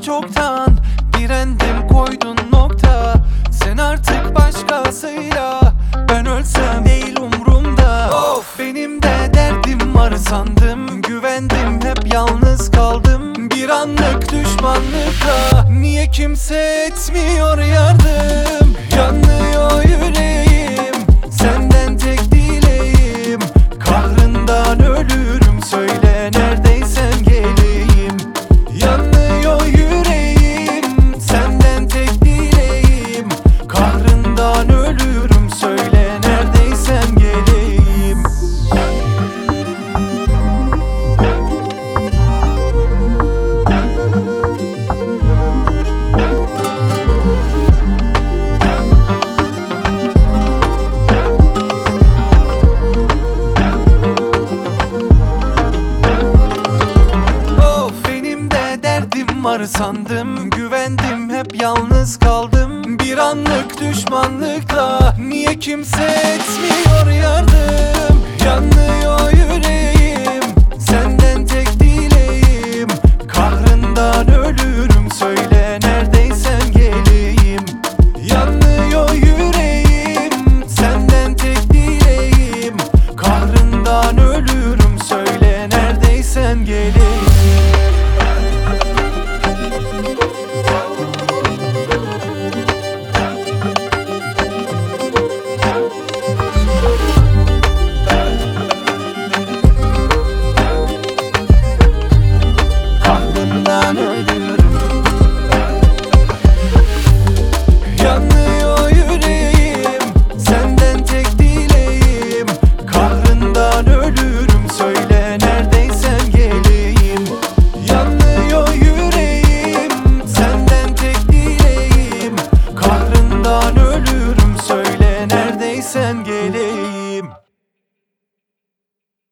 çoktan. Direndim, koydun nokta. Sen artık başkasıyla. Ben ölsem değil umrumda. Of, benim de derdim var sandım. Güvendim, hep yalnız kaldım. Bir anlık düşmanlıkla. Niye kimse etmiyor yardım? Yanıyor yüreğim, senden tek dileğim. Kahrından ölürüm, söyle neredeysen geleyim. Yanıyor yüreğim, senden tek dileğim. Kahrından ölürüm, söyle neredeysen geleyim. Var sandım, güvendim, hep yalnız kaldım. Bir anlık düşmanlıkla. Niye kimse etmiyor yardım? Yanıyor yüreğim, senden tek dileğim. Kahrından ölürüm, söyle neredeysen geleyim. Yanıyor yüreğim, senden tek dileğim. Kahrından ölürüm, söyle neredeysen geleyim. Yanıyor yüreğim, senden tek dileğim. Kahrından ölürüm, söyle neredeysen geleyim. Yanıyor yüreğim, senden tek dileğim. Kahrından ölürüm, söyle neredeysen geleyim.